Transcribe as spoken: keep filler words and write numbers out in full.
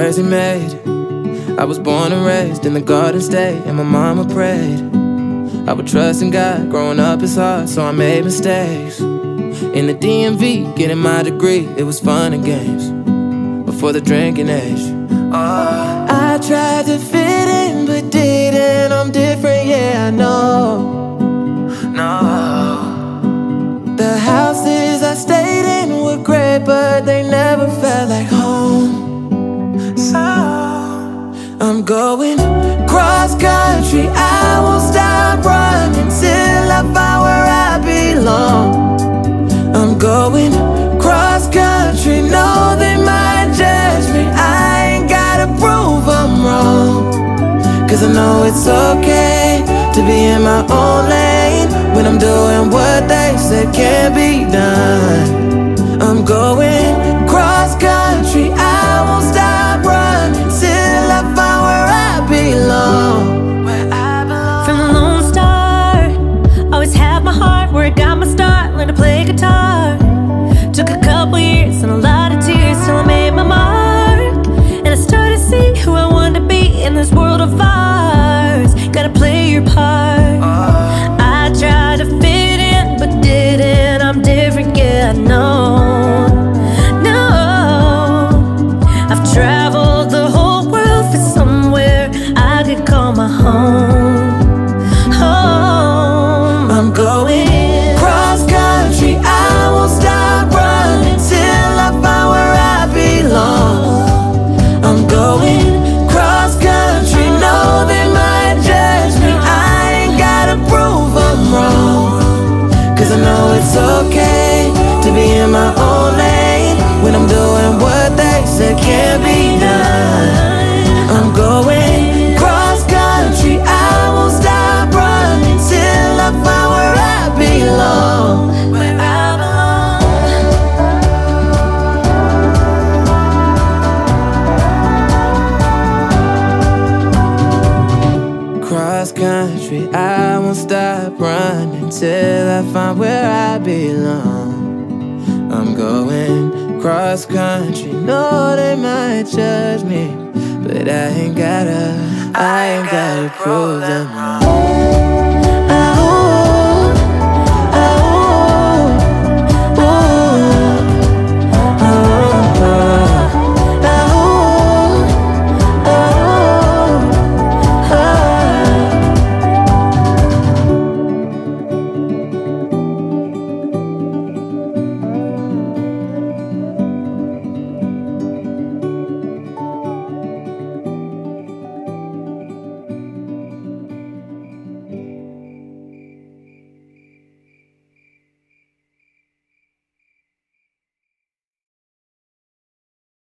choice he made. I was born and raised in the Garden State, and my mama prayed I would trust in God. Growing up is hard, so I made mistakes. In the D M V, getting my degree, it was fun and games before the drinking age. Oh, I tried to fit in, but didn't. I'm different, yeah, I know. No. The houses I stayed in were great, but they never felt like home. So I'm going cross country. I won't stop running till I find where I belong. I'm going cross country. No, they might judge me. I ain't gotta prove I'm wrong, 'cause I know it's okay to be in my own lane when I'm doing what they said can't be done. I'm going cross country. I won't stop running till I find where I belong. Where I belong. From the Lone Star, always had my heart where it got my start. Learned to play guitar. Took a couple years and a lot of tears till I made my mark. And I started to see who I wanted to be in this world of ours. Gotta play your part. I tried to fit in, but didn't. I'm different, yeah, I know. No, I've traveled the whole world for somewhere I could call my home. Home. I'm going cross country. I won't stop running till I find where I belong. I'm going cross country. No, they might judge me. I ain't gotta prove I'm wrong, 'cause I know it's okay to be in my own lane when I'm doing what they said can't be done. I'm going cross country. I won't stop running till I find where I belong. Where I belong. Cross country. I won't stop running till I find where I belong. I'm going cross country. No, they might judge me, but I ain't gotta, I ain't gotta prove them wrong.